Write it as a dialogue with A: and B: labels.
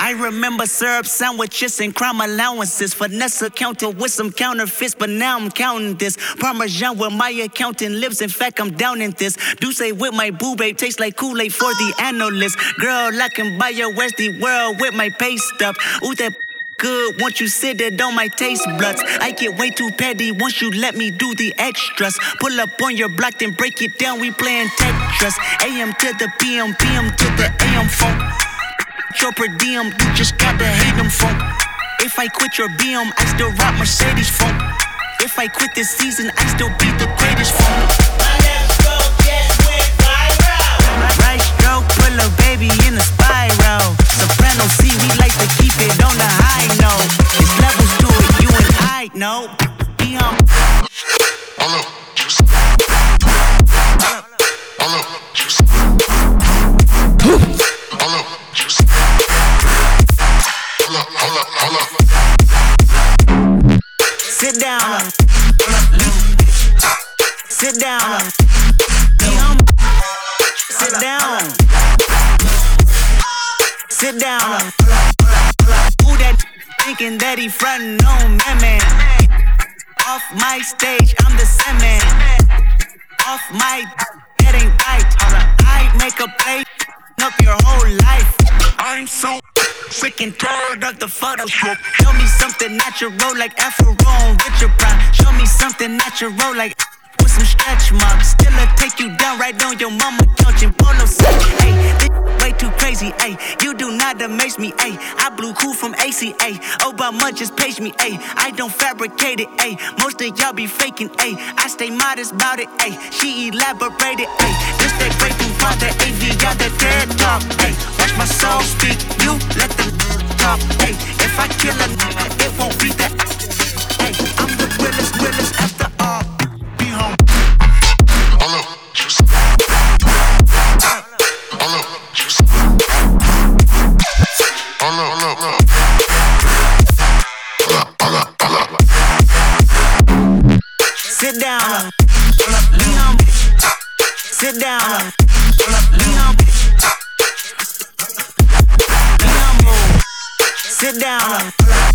A: I remember syrup sandwiches and crime allowances. Vanessa counter with some counterfeits, but now I'm counting this. Parmesan where my accountant lives. In fact, I'm down in this. Douce with my boo babe tastes like Kool-Aid for the analyst. Girl, I can buy your Westie world with my pay stub. Ooh, that good once you sit it on my taste buds. I get way too petty once you let me do the extras. Pull up on your block, then break it down. We playing Tetris. AM to the PM, PM to the AM funk. Your per diem, you just gotta hate them funk. If I quit your BM, I still rock Mercedes funk. If I quit this season, I still be the greatest funk.
B: My left stroke just went viral.
A: Right stroke, put a baby in a spiral. Soprano C, we like to keep it on the high note. There's levels to it, you and I know. BM. Sit down. Sit down. Sit down. Sit down. Who that thinking that he frontin' on man? Off my stage, I'm the semen. Off my that ain't right. I make a play up your whole life. I'm so freaking tired of the Photoshop. Show me something natural like Afro on Richard Pryor. Show me something natural like with some stretch marks. Still I take you down right on your mama couch in polo set. Hey, this way too crazy. Hey, you do not amaze me. Hey, I blew cool from ACA. Obama just page me. Hey, I don't fabricate it. Hey, most of y'all be faking. Hey, I stay modest about it. Hey, she elaborated. Hey, this that great thing called the AV, got the TED talk. Hey, watch my soul speak. You let them talk. Hey, if I kill a nigga, it won't be that. Hey, I'm the realest after all. Be home. Sit down. Sit down. Sit down.